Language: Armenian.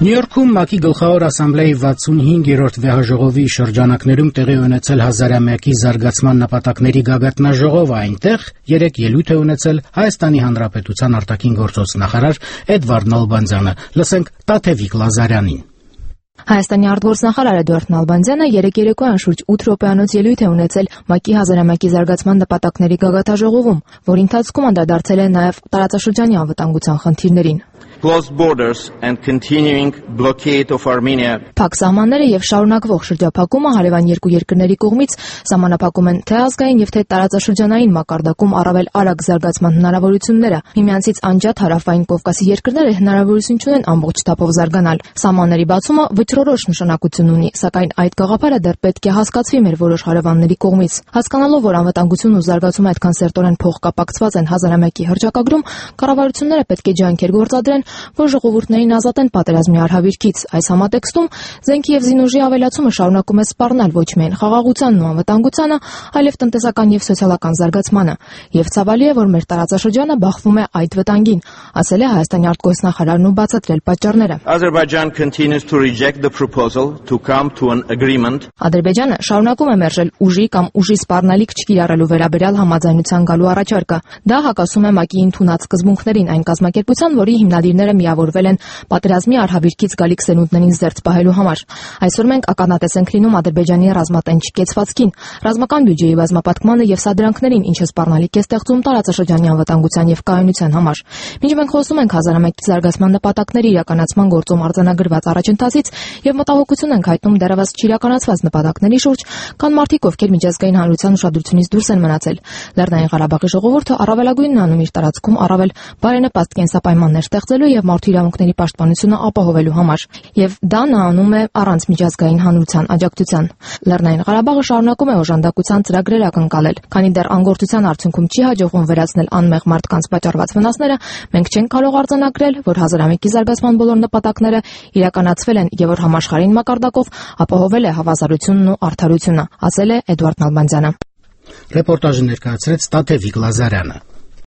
Նյու Յորքում ՄԱԿ-ի գլխավոր ասամբլեայի 65-րդ վեհաժողովի շրջանակներում տեղի ունեցել 1000-ամյակի զարգացման նպատակների գագաթնաժողովը, այնտեղ 3 ելույթ է ունեցել Հայաստանի Հանրապետության արտաքին գործոց նախարար Էդվարդ Նալբանդյանը։ Լսենք Տաթևիկ Լազարյանին։ Հայաստանի արտգործնախարար Էդվարդ Նալբանդյանը երեկոյան շուրջ 8 րոպեանոց ելույթ է ունեցել ՄԱԿ-ի 1000-ամյակի զարգացման նպատակների գագաթնաժողովում, որի ընթացքում անդրադարձել է նաև տարածաշրջանի անվտանգության խնդիրներին։ Closed borders and continuing blockade of Armenia. Փակ սահմանները եւ շարունակվող շրջափակումը հարևան երկու երկրների կողմից սահմանափակում են թե ազգային եւ թե տարածաշրջանային մակարդակում առավել արագ զարգացման հնարավորությունները։ Միմյանցից անջատ հարավային Կովկասի երկրները հնարավորություն չունեն ամբողջ թափով զարգանալ։ Սահմանների բացումը վճռորոշ նշանակություն ունի, սակայն այդ գաղափարը դեռ պետք է հասկացվի մեր որոշ հարևանների կողմից։ Հասկանալով, որ անվտանգությունն ու զարգացումը այդքան սերտորեն փոխկապակցված են 1000-ամյակի հռչակագրում, կառավարությունները պետք է ջանքեր գործադրեն, որ ժողովուրդներին ազատեն պատերազմի արհավիրքից։ Այս համատեքստում զենքի եւ զինուժի ավելացումը շարունակում է սպառնալ ոչ միայն խաղաղությանն ու անվտանգությանը, այլև տնտեսական եւ սոցիալական զարգացմանը։ Եվ ցավալի է, որ մեր տարածաշրջանը բախվում է այդ վտանգին, ասել է Հայաստանի արտգործնախարարն ու բացատրել պատճառները։ Azerbaijan continues to reject the proposal to come to an agreement. Ադրբեջանը շարունակում է մերժել ուժի կամ ուժի սպառնալիք չկիրառելու վերաբերյալ համաձայնության գալու առաջարկը։ Դա հակասում է ՄԱԿ-ի ընդունած սկզբունքներին, այն կազմակերպության, որի հիմնադիրները միավորվել են պատերազմի արհավիրքից գալիք սերունդներին զերծ պահելու համար։ Այսօր մենք ականատես ենք լինում Ադրբեջանի ռազմատենչ կեցվածքին, ռազմական բյուջեի բազմապատկմանը եւ սադրանքներին, ինչը սպառնալիք է ստեղծում տարածաշրջանի անվտանգության եւ կայունության համար։ Մինչ մենք խոսում ենք 1000-ամյակի զարգացման նպատակների իրականացման գործում արձանագրված առաջընթացից եւ մտահոգություն ենք հայտնում դեռևս չիրականացված նպատակների շուրջ, կան մարդիկ, ովքեր միջազգային հանրության ուշադրությունից դուրս են մնացել։ Լեռնային Ղարաբաղի ժողովուրդը առավելագույնն անում իր տարածքում առավել բարենպաստ կենսապայմաններ ստեղծելու եւ մարդու իրավունքների պաշտպանությունը ապահովելու համար, եւ դա նա անում է առանց միջազգային հանրության աջակցության։ Լեռնային Ղարաբաղը շարունակում է օժանդակության ծրագրեր ակնկալել, քանի դեռ անգործության արդյունքում չի հաջողվում վերացնել անմեղ մարդկանց պատճառված վնասները, մենք չենք կարող արձանագրել, որ 1000-ամյակի զարգացման բոլոր նպատակները իրականացվել են եւ որ համաշխարհային մակարդակով ապահովել է հավասարությունն ու արդարությունը, ասել է Էդվարդ Նալբանդյանը։ Ռեպորտաժը ներկայացրեց Տաթևիկ Լազարյանը։